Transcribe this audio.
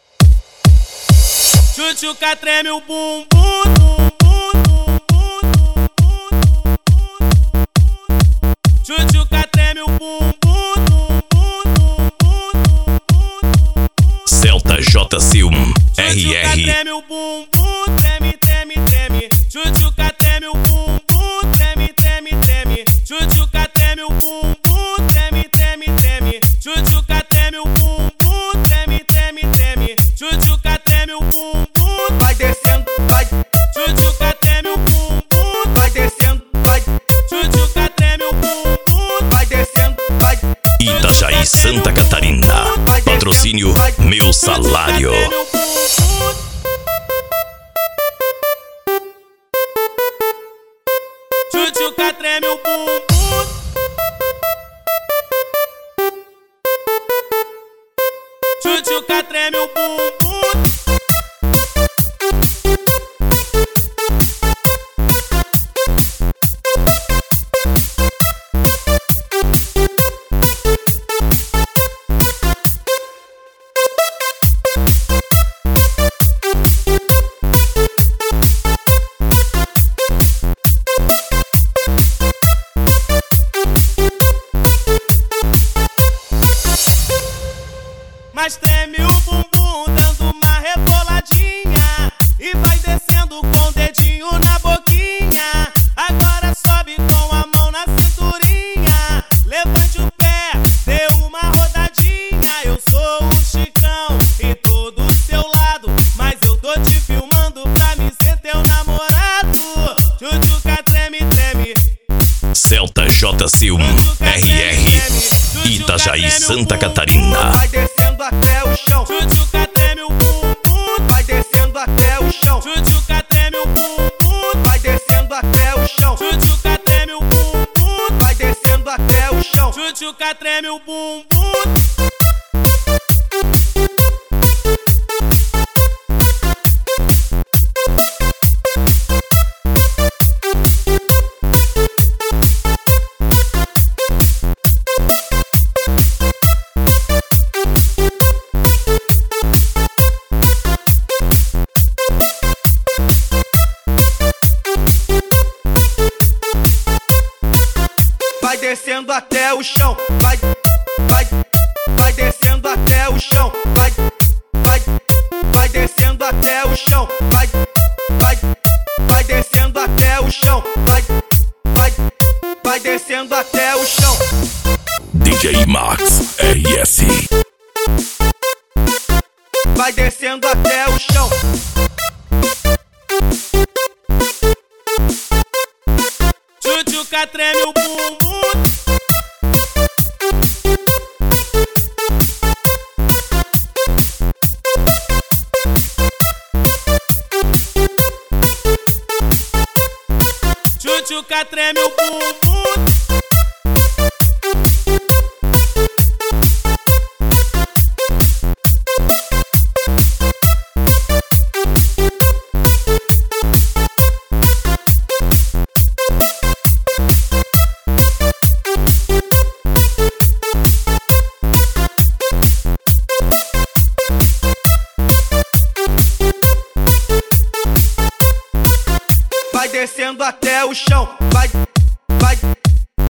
Tchutchuca treme o bumbum. Tchutchuca treme o bumbum. Celta J Silm Tchutchuca RR. treme o bumbum, treme, treme, treme. Tchutchuca treme o bumbum, treme, treme, treme. Tchutchuca treme o bumbum, treme, treme, treme. Tchutchuca treme o bumbum, treme, treme, treme. Tchutchuca treme o bumbum, Vai descendo, vai, tchutchuca treme o bumbum, vai descendo, vai, tchutchuca treme o bumbum. vai descendo, vai, Itajaí, Santa Catarina. Patrocínio Meu Salário. Tchutchuca treme o bumbum. Tchutchuca treme o bumbum. Mas treme o bumbum dando uma reboladinha e vai descendo com o dedinho na boquinha. Agora sobe com a mão na cinturinha. Levante o pé, dê uma rodadinha. Eu sou o Chicão e tô do seu lado, mas eu tô te filmando pra me ser teu namorado. Tchutchuca treme, treme. Celta J Silm RR. Itajaí, Santa Catarina. vai descendo até o chão, Tchutchuca treme o bumbum. vai descendo até o chão, Tchutchuca treme o bumbum. vai descendo até o chão, Tchutchuca treme o bumbum. vai descendo até o chão. Tchutchuca treme o bumbum. Vai descendo até o chão, vai, vai, vai descendo até o chão, vai, vai, vai descendo até o chão, vai, vai, vai descendo até o chão, vai, vai, vai descendo até o chão. DJ Max RS. Vai descendo até o chão, Tchutchuca treme o bumbum. Tchutchuca treme o bumbum. vai descendo até o chão, vai.